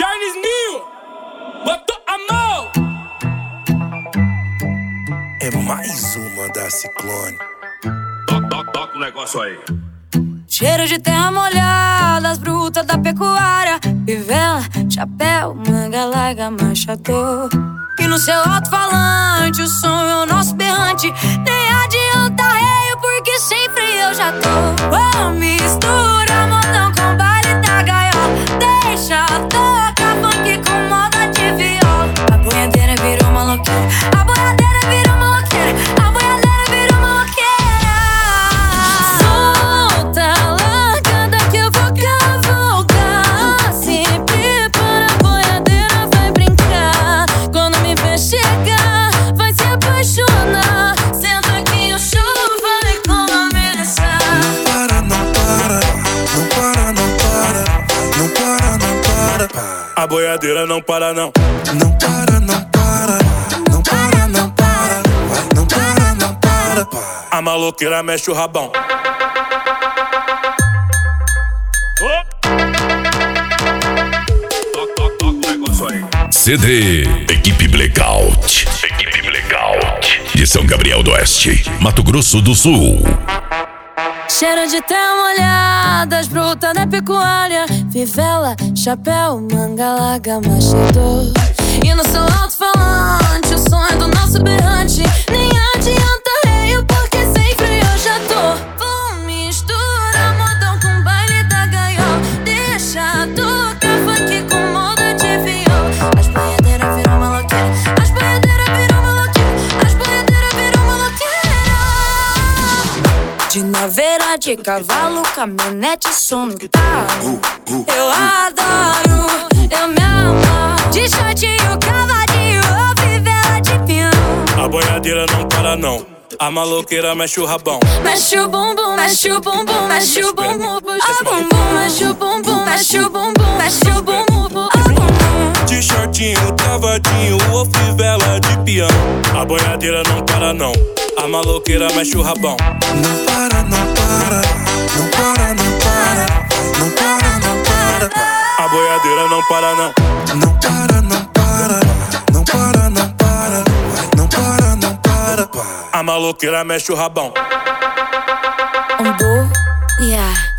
Charles Mil, botou a mão. É mais uma da Ciclone. Toca o negócio aí. Cheiro de terra molhada, as brutas da pecuária, fivela, chapéu, manga larga, machador. E no seu alto-falante o som é o nosso berrante. Nem adianta reio porque sem freio eu já tô. Mistura modão com baile da gaiola. Deixa tocar funk com moda de viola. A boiadeira virou maloqueira, a boiadeira virou maloqueira, a boiadeira virou maloqueira. Solta, largada que eu vou cavalgar. Se prepara, a boiadeira vai brincar. Quando me ver chegar, vai se apaixonar. Senta que o show vai começar. Não para, não para, não para, não para, não para, não para. A boiadeira não para não. Não para, não para, não para, não para, não para, não para. A maloqueira mexe o rabão. Toca o negócio aí. CD Equipe Blackout. Equipe Blackout. De São Gabriel do Oeste, Mato Grosso do Sul. Cheiro de terra molhada, as brutas da pecuária, fivela, chapéu, manga larga, machador. E no seu alto-falante, o som é do nosso berrante. Nem adianta reio, porque sem freio eu já tô. Vou misturar modão com baile da gaiola. Deixa tocar funk com moda de viola. As boiadeiras viram maloqueira, as boiadeiras viram maloqueira, as boiadeiras viram maloqueira. De naveira, de cavalo, caminhonete, som no talo. Eu adoro, eu me amo. De shortinho, cavadinho, ou fivela de piano. A boiadeira não para não. A maloqueira mexe o rabão. Mexe o bumbum, mexe o bumbum, mexe o bumbum, puxa o bumbum, mexe o bumbum, mexe o bumbum, mexe o bumbum, puxa o bumbum. De shortinho, cavadinho ou fivela de piano. A boiadeira não para não. A maloqueira mexe o rabão. Não para, não para, não para, não para, não para, não para. A boiadeira não para não. Não para, não para, não para, não para, não para, não para. A maloqueira mexe o rabão. Yeah.